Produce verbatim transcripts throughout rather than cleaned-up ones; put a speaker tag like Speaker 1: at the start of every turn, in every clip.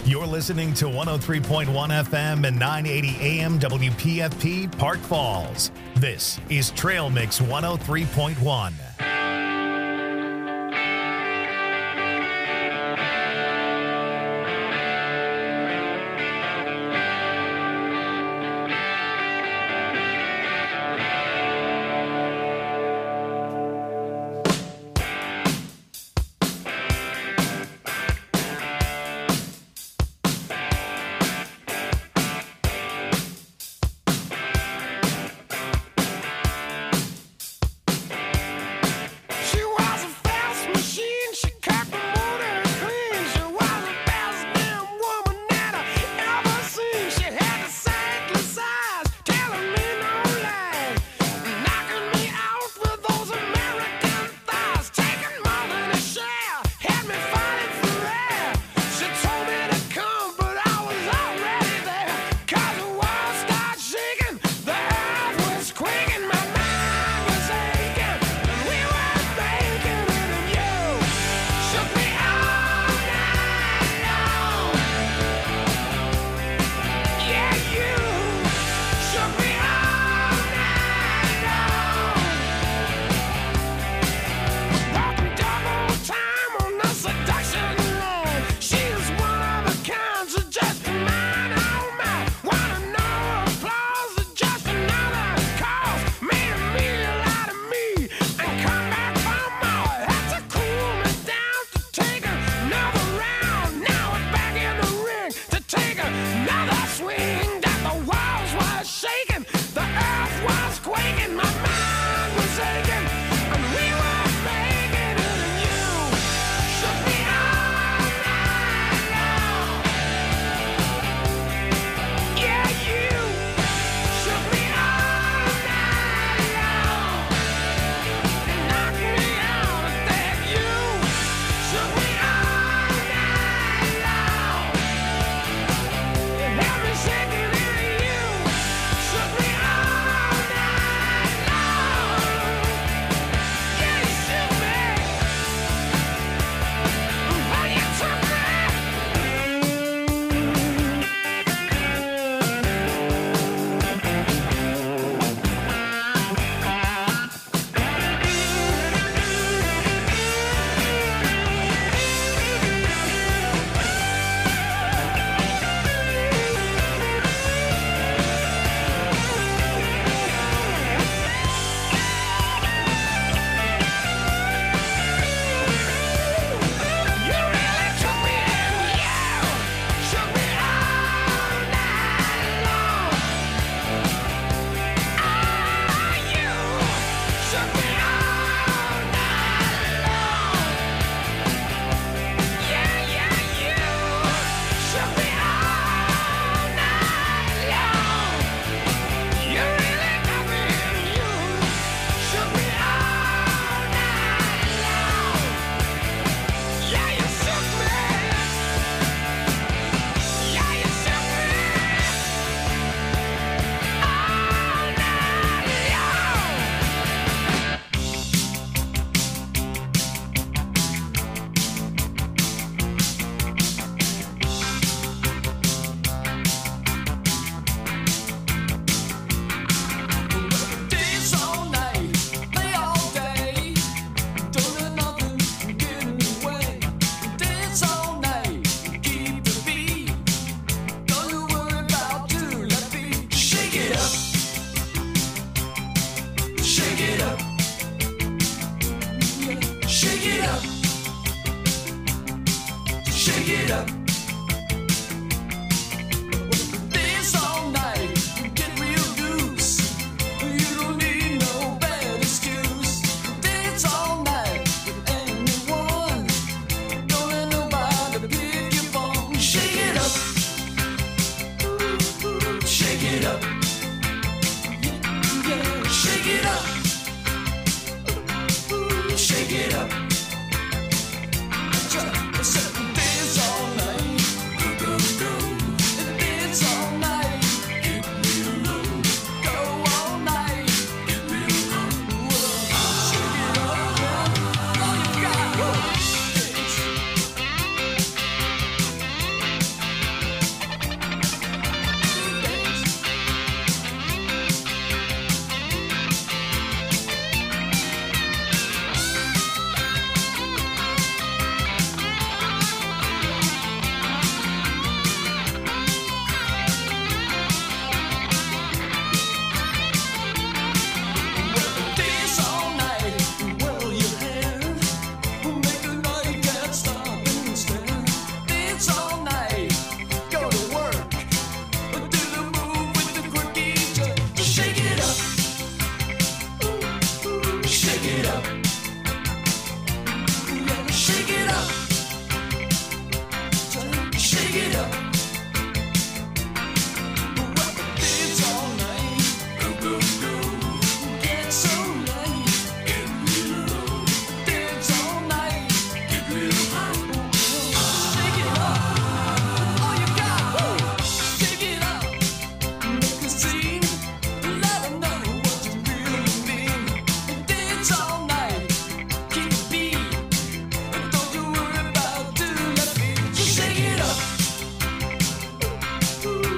Speaker 1: You're listening to one oh three point one F M and nine eighty A M W P F P Park Falls. This is Trail Mix one oh three point one.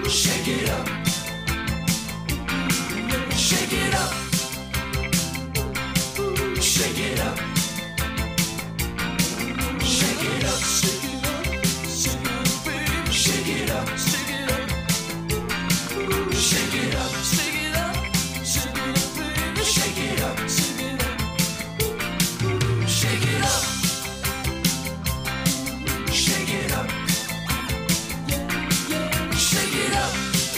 Speaker 2: Shake it up. Shake it up. Shake it up. Shake it up. Shake it up. Shake it up. Shake it up. Shake it up. Shake it up. Shake it up. Shake it up. Shake it up.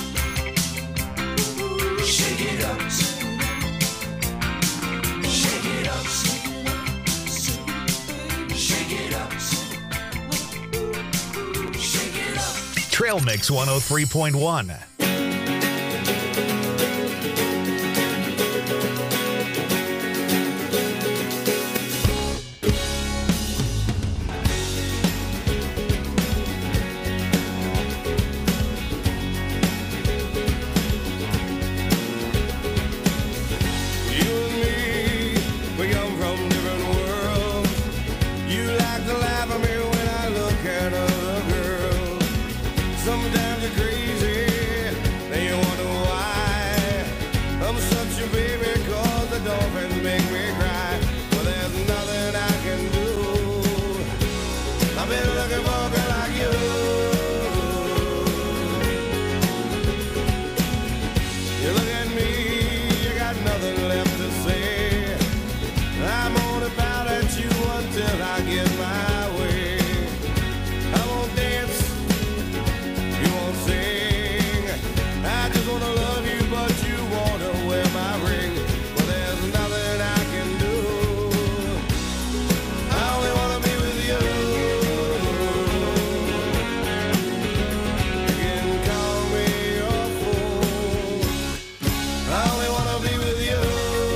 Speaker 2: Shake it up. Shake it up. Shake it up. Shake it up.
Speaker 1: Trail Mix one oh three point one.
Speaker 3: Sometimes you're crazy, then you wonder why. I'm such a baby, cause the dolphins make me cry. Well, there's nothing I can do. I've been looking for a girl like you. You look at me, you got nothing left to say. I'm gonna pout at you until I get my way. I won't dance, you won't sing. I just wanna love you, but you wanna wear my ring. Well, there's nothing I can do. I only wanna be with you. You can call me your fool. I only wanna be with you.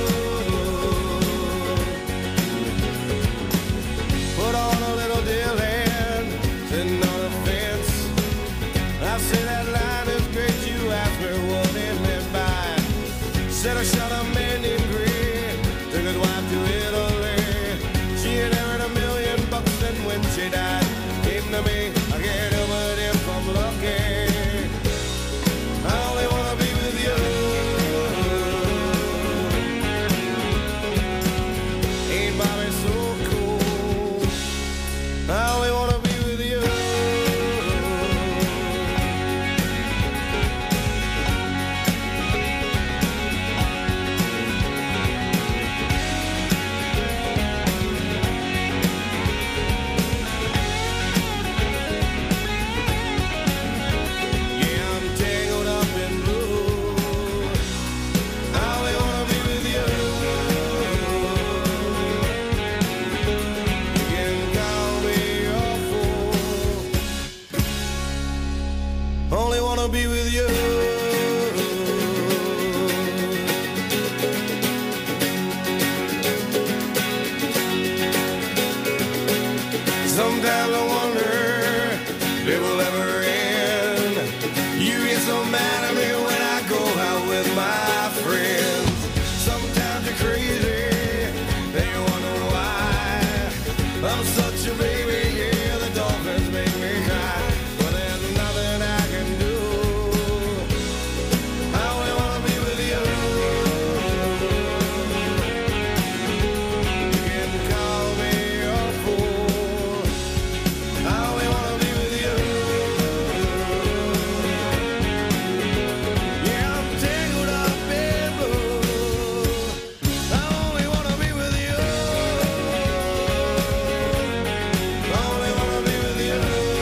Speaker 3: Put on a little deal hand, sitting on a fence. I say that line is great, you asked me what it meant by. Said I shot a man named Green, took his wife to Italy. She had earned a million bucks and when she died, came to me, I can't help it if I'm lucky. I only wanna be with you. Ain't Bobby so cool? I only wanna be with you. Yeah, I'm tangled up in blue. I only wanna be with you. You can call me your fool. Only wanna be with you. Sometimes I wonder if it will ever end. You get so mad at me when I go out with my friends. Sometimes you're crazy, then you wonder why. I'm such a baby, yeah, the dolphins make me cry. But there's nothing I can do. I only wanna be with you. You can call me your fool. I only wanna be with you. Yeah, I'm tangled up in blue. I only wanna be with you. I only wanna be with you.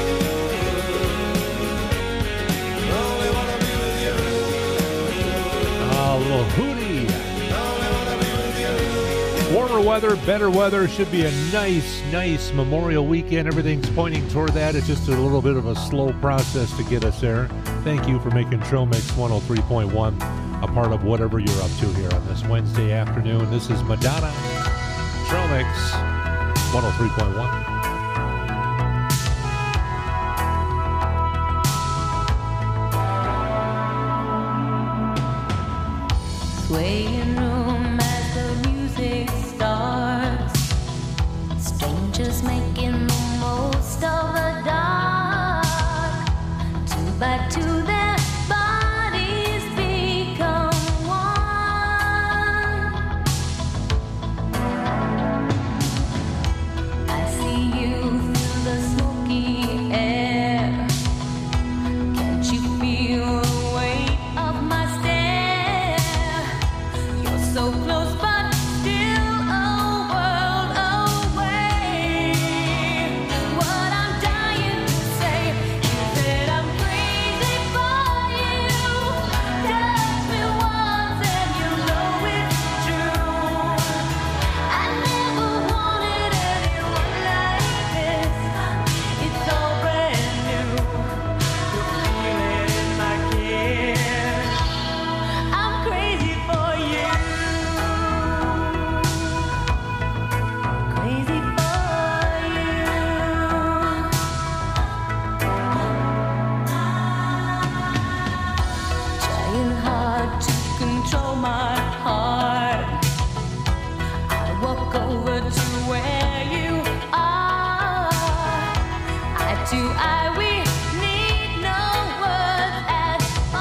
Speaker 3: I only wanna be with you.
Speaker 4: A little hootie.
Speaker 3: I only wanna be with you.
Speaker 4: Warmer weather, better weather. Should be a nice, nice Memorial weekend. Everything's pointing toward that. It's just a little bit of a slow process to get us there. Thank you for making Trail Mix one oh three point one a part of whatever you're up to here on this Wednesday afternoon. This is Madonna. Trail Mix one oh three point one.
Speaker 5: Swaying room as the music starts. Strangers making the most of the dark. Two by two they're control my heart. I walk over to where you are. I do, I we need no words at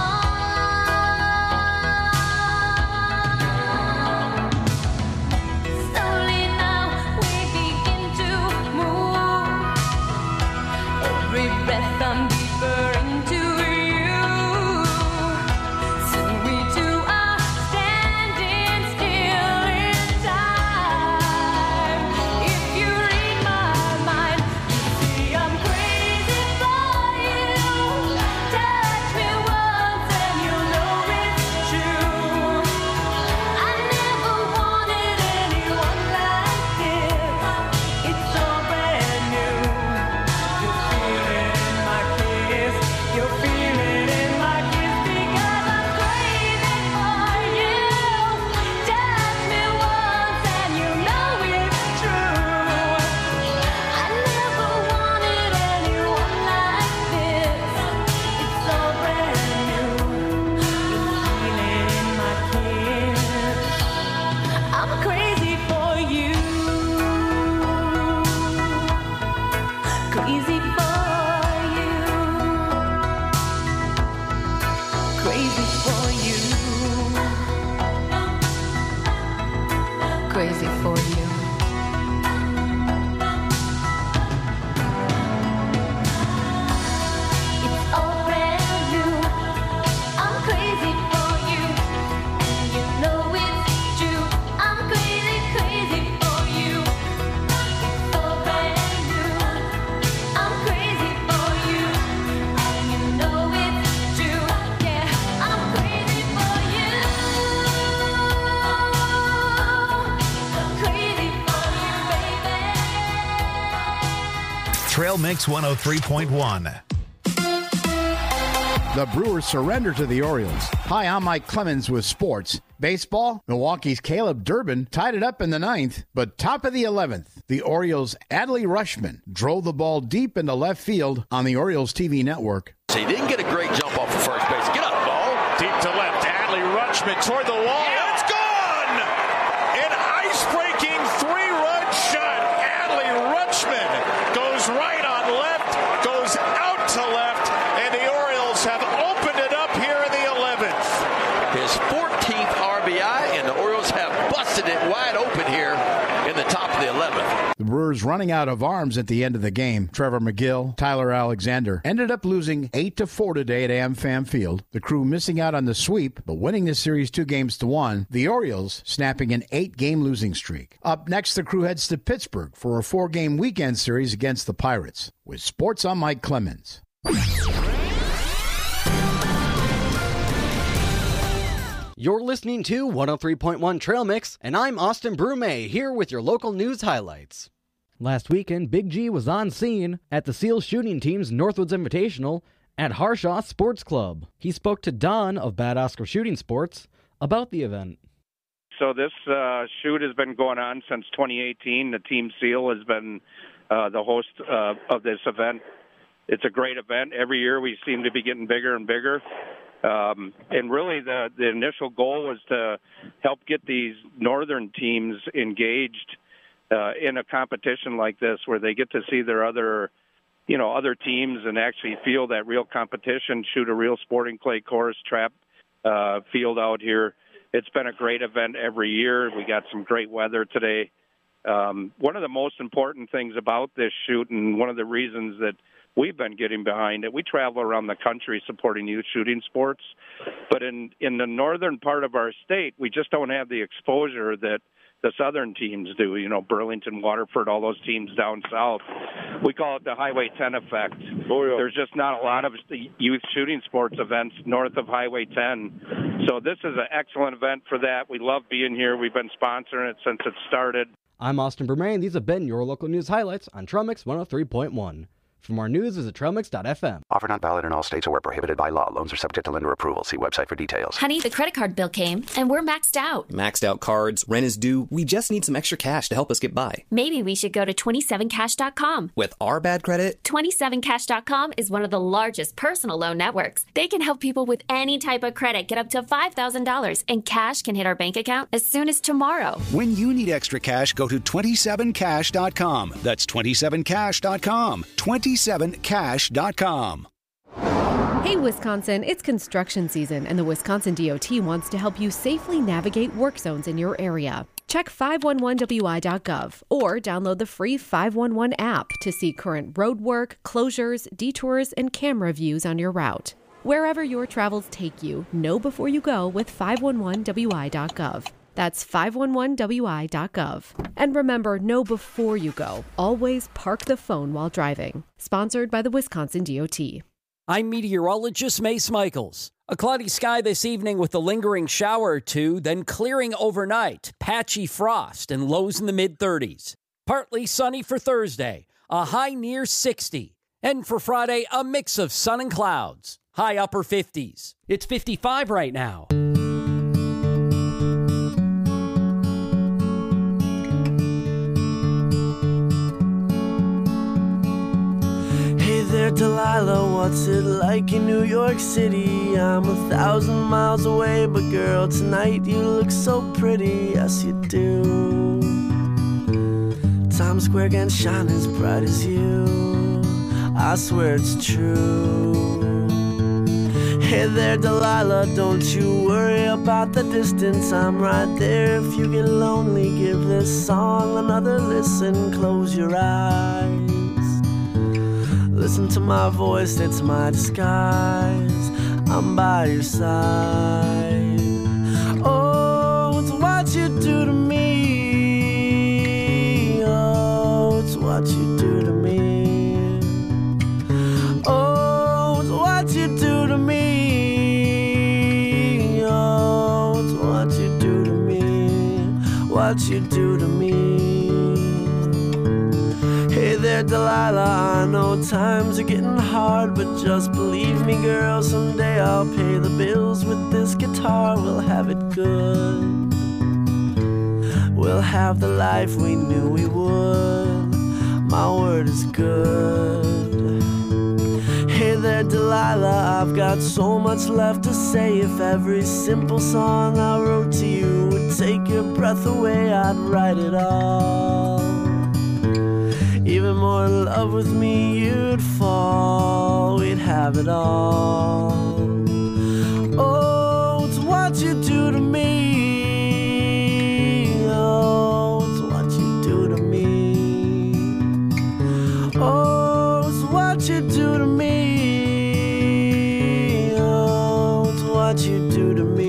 Speaker 5: all. Slowly now we begin to move. Every breath I'm deeper into you. Soon we two are standing still in time. If you read my mind, you see I'm crazy for you. Touch me once and you'll know it's true. I never wanted anyone like this. It's all brand new. You feel it in my kiss. You feel it in my kiss because I'm crazy for you. Touch me once and you know it's true. I never wanted anyone like this. It's all brand new. You feel it in my kiss. I'm crazy for you. Crazy for you. Crazy for you. Crazy for you. It's all brand new. I'm crazy for you. And you know it's true. I'm crazy, crazy for you. It's all brand new. I'm crazy for you. And you know it's true. Yeah, I'm crazy for you. Crazy for you, baby.
Speaker 1: Trail Mix one oh three point one.
Speaker 6: The Brewers surrender to the Orioles. Hi, I'm Mike Clemens with sports. Baseball, Milwaukee's Caleb Durbin tied it up in the ninth, but top of the eleventh, the Orioles' Adley Rutschman drove the ball deep into left field on the Orioles T V network.
Speaker 7: He didn't get a great jump off of first base. Get up, ball.
Speaker 8: Deep to left, Adley Rutschman toward the wall. It's gone! An ice-breaking three-run shot. Adley Rutschman goes right on left, goes out to left, and the Orioles have opened it up here in the eleventh.
Speaker 7: His fourteenth R B I, and the Orioles have busted it wide open here in the top of the eleventh.
Speaker 6: The Brewers running out of arms at the end of the game. Trevor McGill, Tyler Alexander ended up losing eight to four today at AmFam Field. The Crew missing out on the sweep, but winning the series two games to one. The Orioles snapping an eight-game losing streak. Up next, the Crew heads to Pittsburgh for a four-game weekend series against the Pirates. With sports, I'm Mike Clemens.
Speaker 9: You're listening to one oh three point one Trail Mix, and I'm Austin Brume, here with your local news highlights. Last weekend, Big G was on scene at the SEAL shooting team's Northwoods Invitational at Harshaw Sports Club. He spoke to Don of Bad Oscar Shooting Sports about the event.
Speaker 10: So this uh, shoot has been going on since twenty eighteen. The Team SEAL has been uh, the host uh, of this event. It's a great event. Every year we seem to be getting bigger and bigger. Um, and really the, the initial goal was to help get these northern teams engaged uh, in a competition like this where they get to see their other, you know, other teams and actually feel that real competition, shoot a real sporting clay course, trap uh, field out here. It's been a great event every year. We got some great weather today. Um, one of the most important things about this shoot, and one of the reasons that we've been getting behind it, we travel around the country supporting youth shooting sports, but in, in the northern part of our state, we just don't have the exposure that the southern teams do, you know, Burlington, Waterford, all those teams down south. We call it the Highway ten effect. Oh, yeah. There's just not a lot of youth shooting sports events north of Highway ten. So this is an excellent event for that. We love being here. We've been sponsoring it since it started.
Speaker 9: I'm Austin Bermain. These have been your local news highlights on Trail Mix one oh three point one. For more news, visit trail mix dot f m.
Speaker 11: Offer not valid in all states or where prohibited by law. Loans are subject to lender approval. See website for details.
Speaker 12: Honey, the credit card bill came, and we're maxed out.
Speaker 13: Maxed out cards, rent is due. We just need some extra cash to help us get by.
Speaker 12: Maybe we should go to twenty-seven cash dot com.
Speaker 13: With our bad credit?
Speaker 12: twenty-seven cash dot com is one of the largest personal loan networks. They can help people with any type of credit get up to five thousand dollars, and cash can hit our bank account as soon as tomorrow.
Speaker 14: When you need extra cash, go to twenty-seven cash dot com. That's twenty-seven cash dot com. twenty-seven cash dot com.
Speaker 15: Hey, Wisconsin, it's construction season, and the Wisconsin D O T wants to help you safely navigate work zones in your area. Check five one one w i dot gov or download the free five one one app to see current road work, closures, detours, and camera views on your route. Wherever your travels take you, know before you go with five one one w i dot gov. That's five one one w i dot gov. And remember, know before you go. Always park the phone while driving. Sponsored by the Wisconsin D O T.
Speaker 16: I'm meteorologist Mace Michaels. A cloudy sky this evening with a lingering shower or two, then clearing overnight. Patchy frost and lows in the mid thirties. Partly sunny for Thursday, a high near sixty. And for Friday, a mix of sun and clouds. High upper fifties. It's fifty-five right now.
Speaker 17: There, Delilah, what's it like in New York City? I'm a thousand miles away, but girl, tonight you look so pretty, yes you do. Times Square can shine as bright as you, I swear it's true. Hey there, Delilah, don't you worry about the distance, I'm right there. If you get lonely, give this song another listen, close your eyes. Listen to my voice, it's my disguise. I'm by your side. Oh, it's what you do to me. Oh, it's what you do to me. Oh, it's what you do to me. Oh, it's what you do to me. What you do to me. Hey there, Delilah, I know times are getting hard, but just believe me, girl, someday I'll pay the bills with this guitar. We'll have it good. We'll have the life we knew we would. My word is good. Hey there, Delilah, I've got so much left to say. If every simple song I wrote to you would take your breath away, I'd write it all. Even more in love with me, you'd fall. We'd have it all. Oh, it's what you do to me. Oh, it's what you do to me. Oh, it's what you do to me. Oh, it's what you do to me.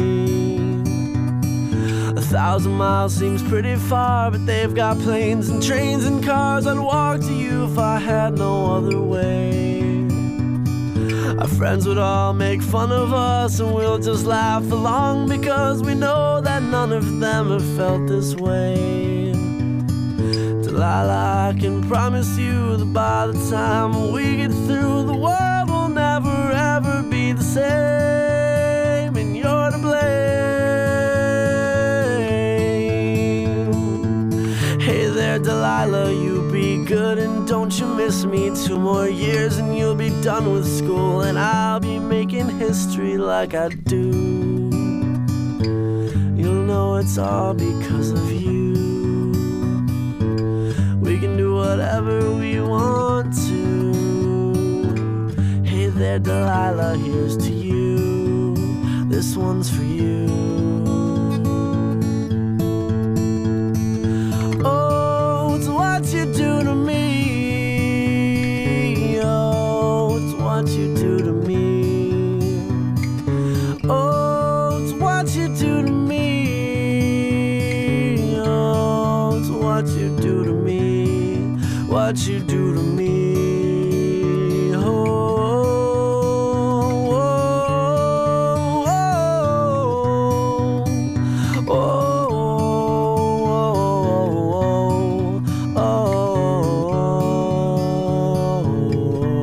Speaker 17: A thousand miles seems pretty far, but they've got planes and trains and cars. I'd walk to you if I had no other way. Our friends would all make fun of us, and we'll just laugh along, because we know that none of them have felt this way. Delilah, I can promise you that by the time we get through, the world will never ever be the same, and you're to blame. Hey there, Delilah, you be good and don't you miss me. Two more years and you'll be done with school, and I'll be making history like I do. You'll know it's all because of you. We can do whatever we want to. Hey there, Delilah, here's to you. This one's for you. Oh, it's what you do to me. Oh, it's what you do to me. Oh, it's what you do to me. Oh, it's what you do to me. What you do to me. Oh, oh, oh, oh, oh, oh, oh.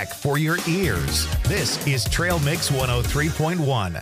Speaker 1: tech for your ears. This is Trail Mix one oh three point one.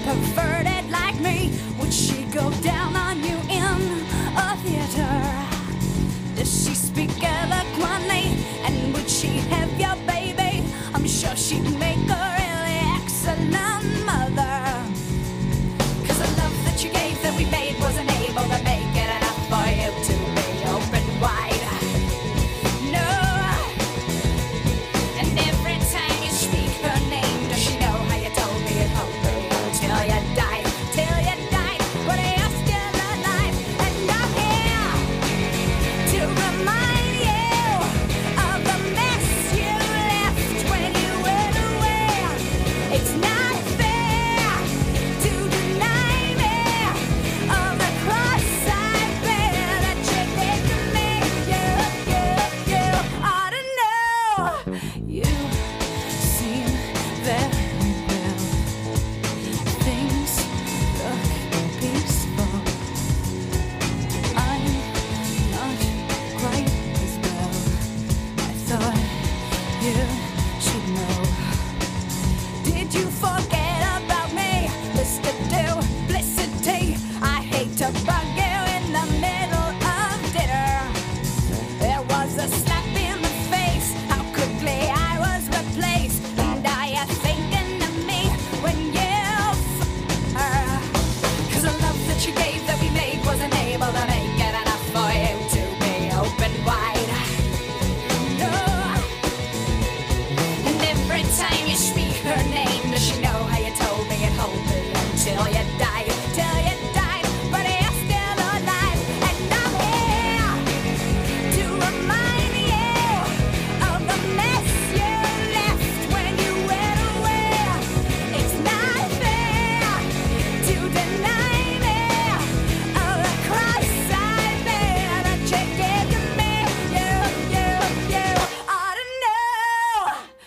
Speaker 5: perverted like me, would she go down on you in a theater? Does she speak eloquently, and would she have your baby? I'm sure she'd make a really excellent mother. Cause the love that you gave that we made wasn't able to make it enough for you to be open wide. No. And every time you speak her name, does she know how you told me it hoped me until you died, till you died, but you're still alive, and I'm here to remind you of the mess you left when you went away. It's not fair to deny me of the cross I bear that you did to me. You, you, you ought to know. You seem very well. Things look peaceful. I'm not quite as well. I thought you should know. Did you forget about me, Mister Duplicity? I hate to bug you in the middle of dinner. There was a slap in the face, how quickly I was replaced. And are you thinking of me when you f her? Cause the love that you gave that we made wasn't able to make it enough for you to be open wide. No. And every time you speak her name, does she know how you told me it hold me until you died, till you died, but you're still alive, and I'm here to remind you of the mess you left when you went away. It's not fair to deny me of the cross I bear that you gave to me. You, you, you ought to know.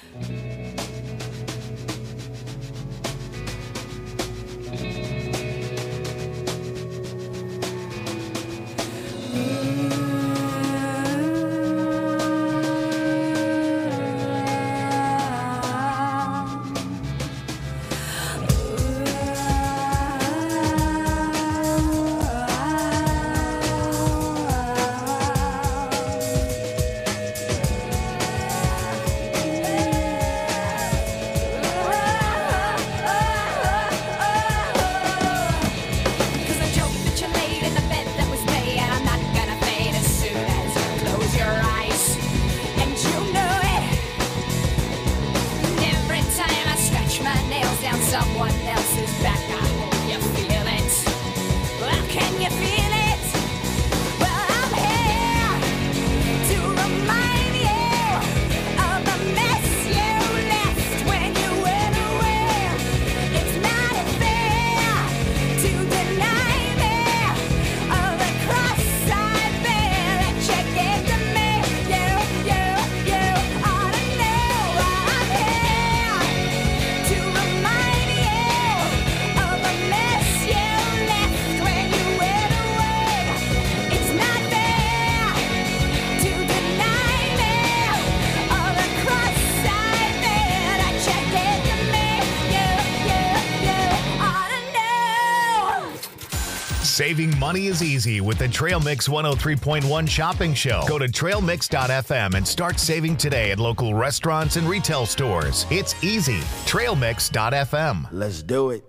Speaker 5: Cause the joke that you laid in the bed that was me, and I'm not gonna fade as soon as you close your eyes. And you know it. And every time I stretch my nails down someone else's back, I hope you feel it. Well, can you feel it? Well, I'm here to remind you of the mess you left when you went away. It's not fair to deny me of the cross I bear that you gave to me. You, you, you ought to know I'm here to remind you of the mess you left when you went away. It's not fair to deny me of the cross I bear that you gave to me. You, you, you ought to know.
Speaker 1: Saving money is easy with the Trail Mix one oh three point one shopping show. Go to trail mix dot f m and start saving today at local restaurants and retail stores. It's easy. trail mix dot f m.
Speaker 18: Let's do it.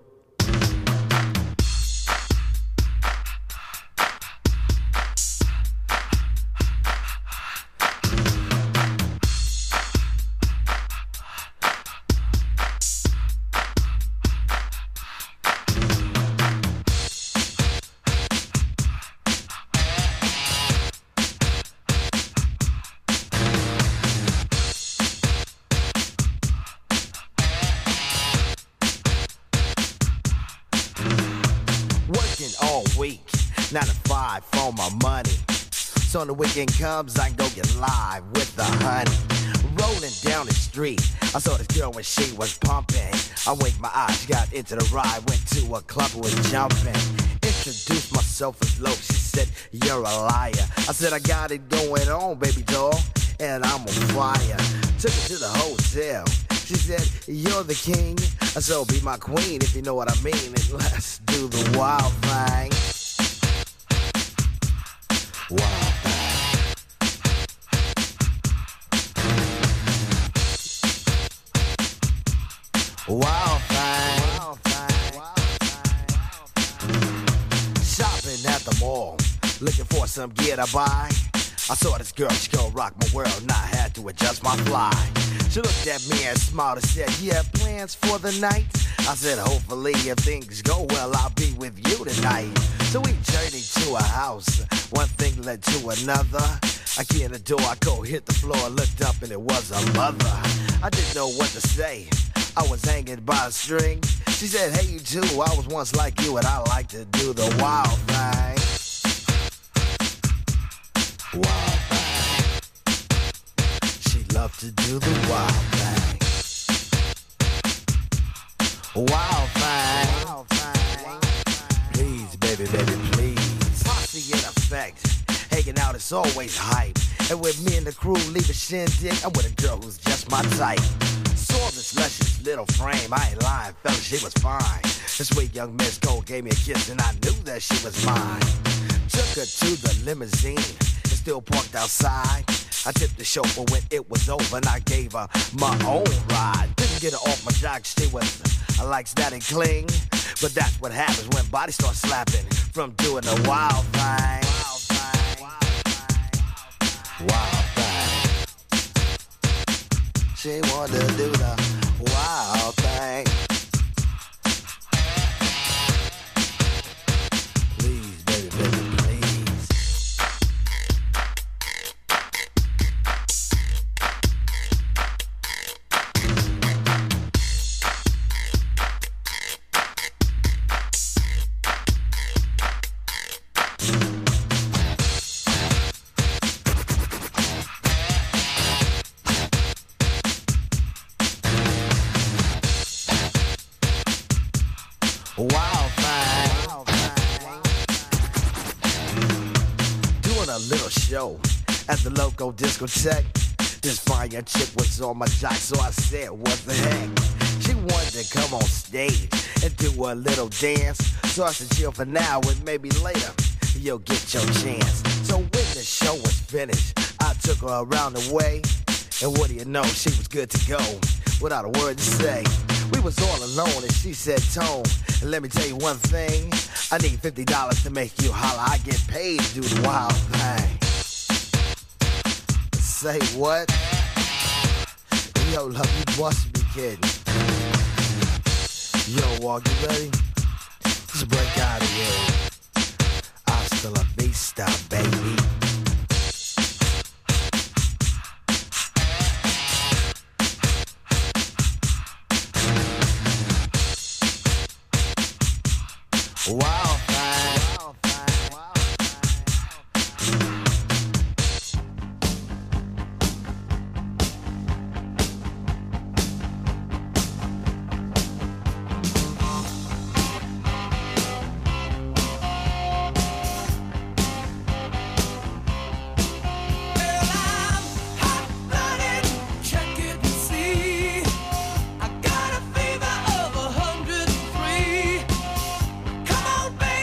Speaker 18: Working all week, nine to five for my money. So when the weekend comes, I go get live with the honey. Rolling down the street, I saw this girl when she was pumping. I winked my eyes, she got into the ride, went to a club and was jumping. Introduced myself as Loke, she said, you're a liar. I said, I got it going on, baby doll, and I'm on fire. Took her to the hotel. She She said, you're the king, so be my queen if you know what I mean. And let's do the wild thing. Wild thing. Wild thing. Wild thing. Shopping at the mall, looking for some gear to buy. I saw this girl, she gon' rock my world, and I had to adjust my fly. She looked at me and smiled and said, you have plans for the night? I said, hopefully if things go well, I'll be with you tonight. So we journeyed to a house, one thing led to another. I get in the door, I go hit the floor, looked up and it was a mother. I didn't know what to say, I was hanging by a string. She said, hey you too, I was once like you and I like to do the wild thing. Wild thing. She loved to do the wild thing. Wild thing. Wild thing. Please, baby, baby, please. Posse in effect. Hanging out is always hype. And with me and the crew leave a shindig, I'm with a girl who's just my type. Saw this luscious little frame, I ain't lying, fella, she was fine. This sweet young Miss Cole gave me a kiss and I knew that she was mine. Took her to the limousine, it's still parked outside. I tipped the chauffeur when it was over and I gave her my own ride. Didn't get her off my jock, she was, I like that and cling. But that's what happens when bodies start slapping from doing the wild thing. Wild thing. She wanted to do the wild thing. Please, baby, baby, please. Wild thing. Wild thing. Doing a little show at the local discotheque. This fine young chick was on my jock, so I said, what the heck? She wanted to come on stage and do a little dance. So I said, chill for now and maybe later you'll get your chance. So when the show was finished, I took her around the way. And what do you know, she was good to go without a word to say. We was all alone and she said, Tone, and let me tell you one thing, I need fifty dollars to make you holler. I get paid to do the wild thing. Say what? Yo, love, you must be kidding. Yo, Walk, you ready? Just break out of here. Hasta la vista, baby. Wild thing. Wild thing. Wild thing.
Speaker 2: Check it and see. I got a fever of a hundred and three. Come on, baby.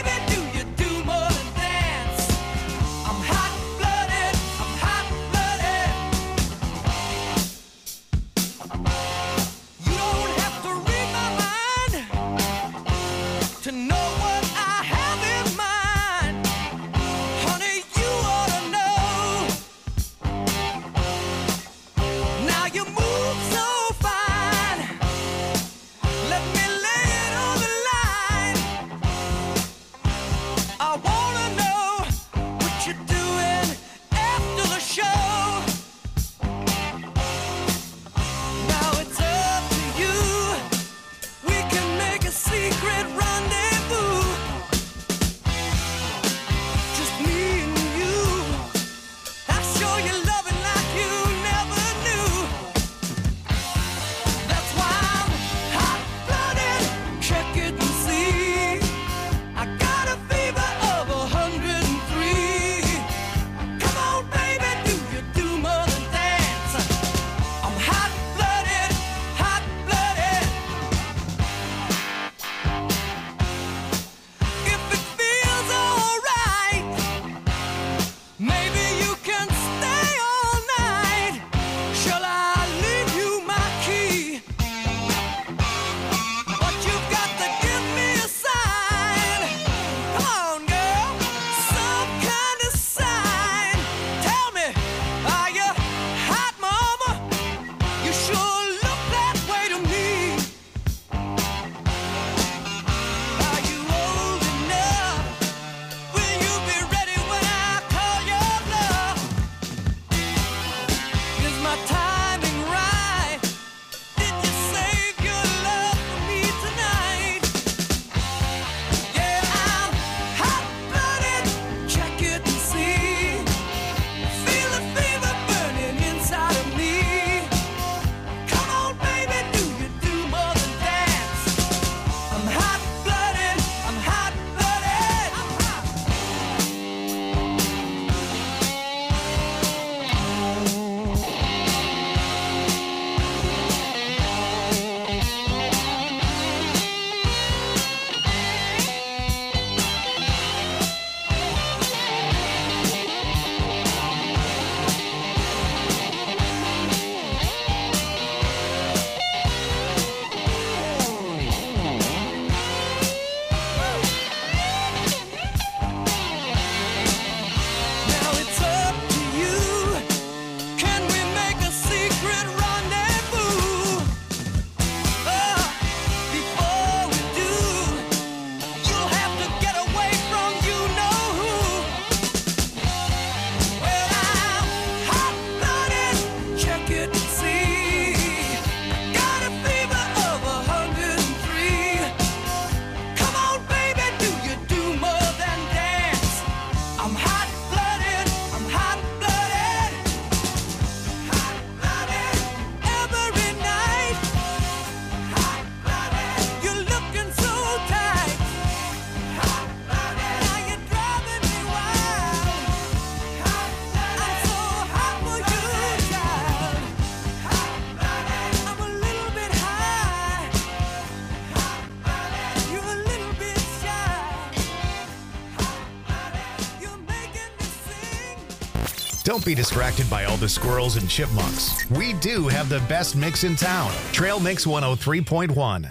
Speaker 1: Don't be distracted by all the squirrels and chipmunks. We do have the best mix in town. Trail Mix one oh three point one.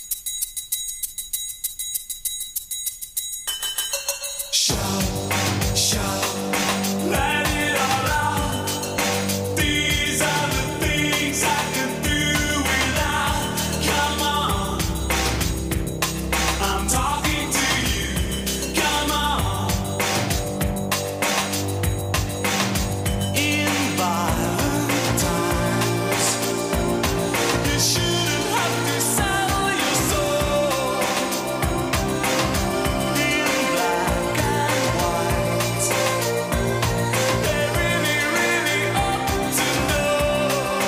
Speaker 2: Shout, shout, let it all out. These are the things I can do without. Come on, I'm talking to you. Come on. In violent times, you shouldn't have to sell your soul. In black and white, they really, really ought to know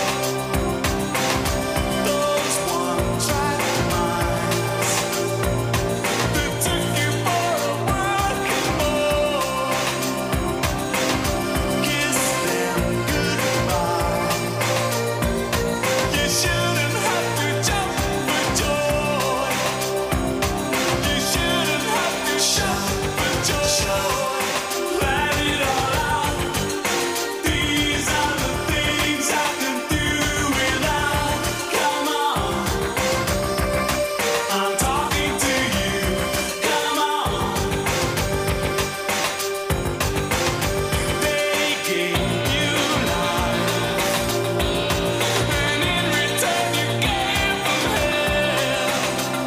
Speaker 2: those one-track minds that took you for a broken boy. Kiss them goodbye. You shouldn't have to jump for joy. You shouldn't have to shout for joy. Let it all out. These are the things I can do without. Come on, I'm talking to you. Come on. They gave you life, and in return you gave them hell.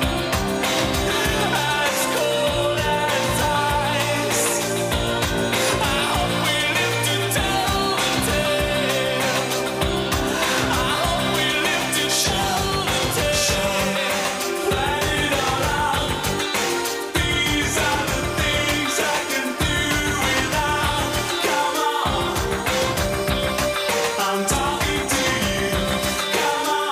Speaker 2: As cold as ice. I hope we live to tell the tale. I hope we live to show the tale. Let it all out. These are the things I can do without. Come on, I'm talking to you. Come on.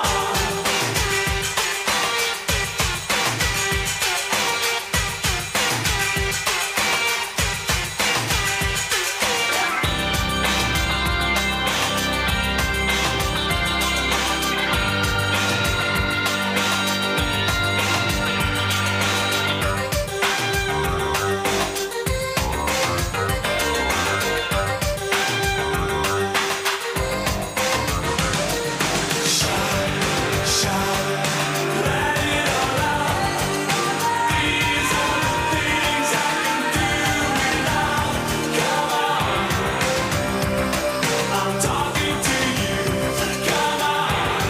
Speaker 2: Shout, let it all out. These are the things I can do without. Come on, I'm talking to you. Come on.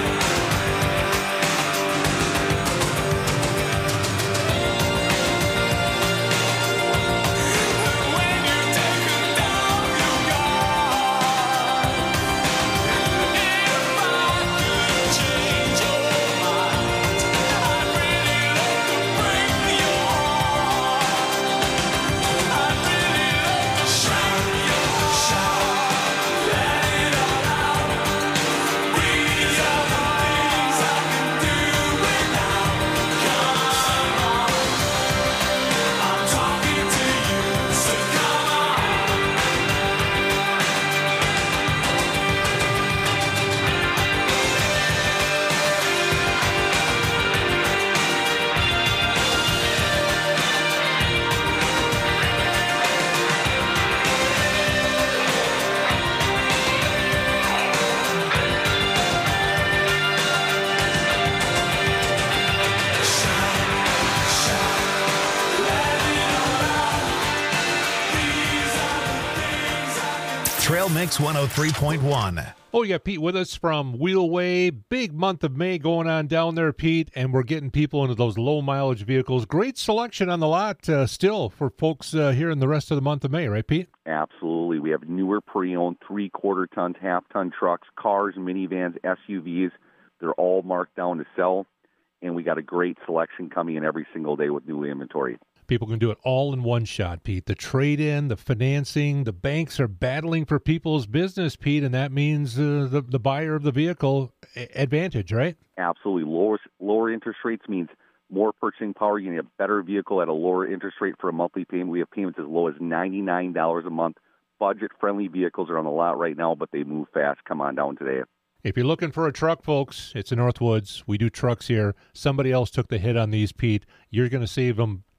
Speaker 2: When you take down your guard, if I could change your mind, I'd really love to break your heart. I'd really love to shout your shout. Let it all out. These are the things I can do without. Come on, I'm talking to you, so come on.
Speaker 1: Trail Mix one oh three point one.
Speaker 4: Oh, you got Pete with us from Wheelway. Big month of May going on down there, Pete, and we're getting people into those low mileage vehicles. Great selection on the lot uh, still for folks uh, here in the rest of the month of May, right, Pete?
Speaker 19: Absolutely. We have newer pre-owned three-quarter tons, half-ton trucks, cars, minivans, S U Vs. They're all marked down to sell, and we got a great selection coming in every single day with new inventory.
Speaker 4: People can do it all in one shot, Pete. The trade-in, the financing, the banks are battling for people's business, Pete, and that means uh, the, the buyer of the vehicle a- advantage, right?
Speaker 19: Absolutely. Lower, lower interest rates means more purchasing power. You get a better vehicle at a lower interest rate for a monthly payment. We have payments as low as ninety-nine dollars a month. Budget-friendly vehicles are on the lot right now, but they move fast. Come on down today.
Speaker 4: If you're looking for a truck, folks, it's in Northwoods. We do trucks here. Somebody else took the hit on these, Pete. You're going to save them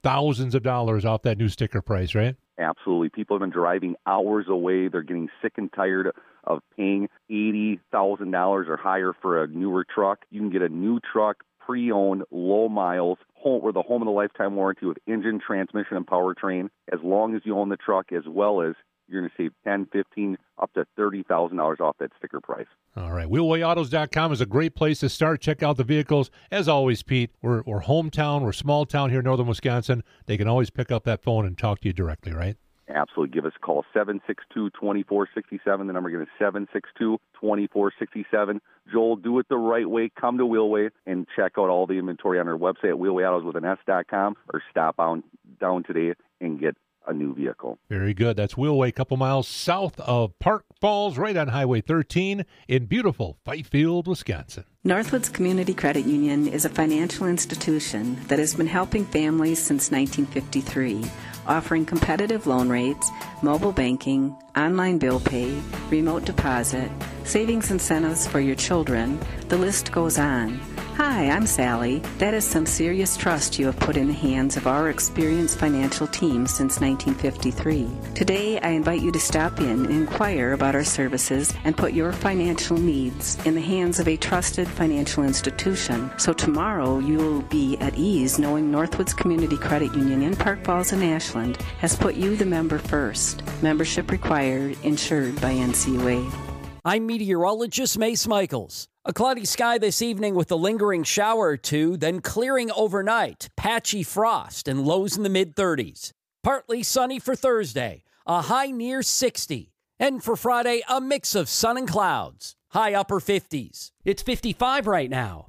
Speaker 4: thousands of dollars off that new sticker price, right?
Speaker 19: Absolutely. People have been driving hours away. They're getting sick and tired of paying eighty thousand dollars or higher for a newer truck. You can get a new truck, pre-owned, low miles, home, or the home of the lifetime warranty with engine, transmission, and powertrain, as long as you own the truck, as well as you're going to save ten, fifteen, up to thirty thousand dollars off that sticker price.
Speaker 4: All right. wheelway autos dot com is a great place to start. Check out the vehicles. As always, Pete, we're, we're hometown. We're small town here in northern Wisconsin. They can always pick up that phone and talk to you directly, right?
Speaker 19: Absolutely. Give us a call, seven six two, two four six seven. The number again is seven six two, two four six seven. Joel, do it the right way. Come to Wheelway and check out all the inventory on our website at wheelway autos with an S dot com, or stop on down today and get a new vehicle.
Speaker 4: Very good. That's Wheelway, a couple miles south of Park Falls, right on Highway thirteen in beautiful Fifield, Wisconsin.
Speaker 20: Northwoods Community Credit Union is a financial institution that has been helping families since nineteen fifty-three, offering competitive loan rates, mobile banking, online bill pay, remote deposit, savings incentives for your children. The list goes on. Hi, I'm Sally. That is some serious trust you have put in the hands of our experienced financial team since nineteen fifty-three. Today, I invite you to stop in and inquire about our services and put your financial needs in the hands of a trusted financial institution. So tomorrow, you will be at ease knowing Northwoods Community Credit Union in Park Falls and Ashland has put you, the member, first. Membership required, insured by N C U A.
Speaker 16: I'm meteorologist Mace Michaels. A cloudy sky this evening with a lingering shower or two, then clearing overnight. Patchy frost and lows in the mid thirties. Partly sunny for Thursday, a high near sixty. And for Friday, a mix of sun and clouds, high upper fifties. It's fifty-five right now.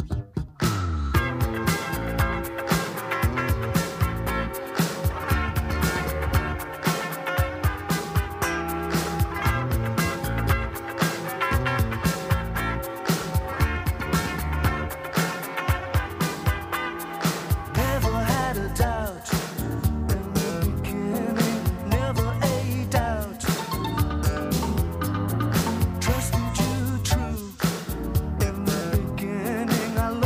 Speaker 2: Never had a doubt in the beginning, never a doubt. Trusted you true in the beginning. I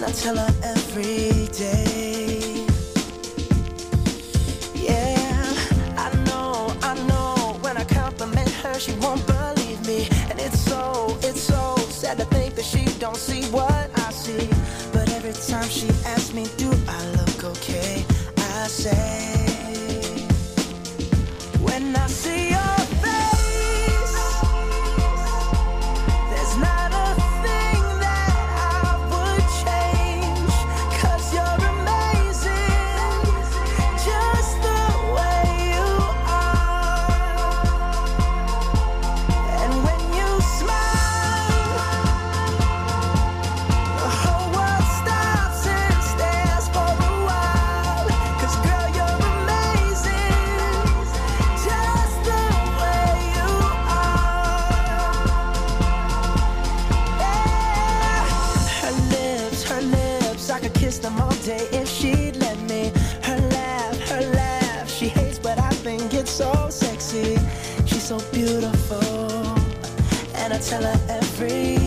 Speaker 17: I tell her every day. Yeah, I know, I know. When I compliment her, she won't believe me. And it's so, it's so sad to think that she don't see what I see. But every time she asks me, do I look okay? I say, when I see your face, there's not a thing that I would change. 'Cause you're amazing, just the way you are. And when you smile, the whole world stops and stares for a while. 'Cause girl, you're amazing, just the way you are. Yeah. Her lips, her lips, I could kiss them all day if she'd let me. Her laugh, her laugh, she hates but I think it's so sexy. She's so beautiful, and I tell her every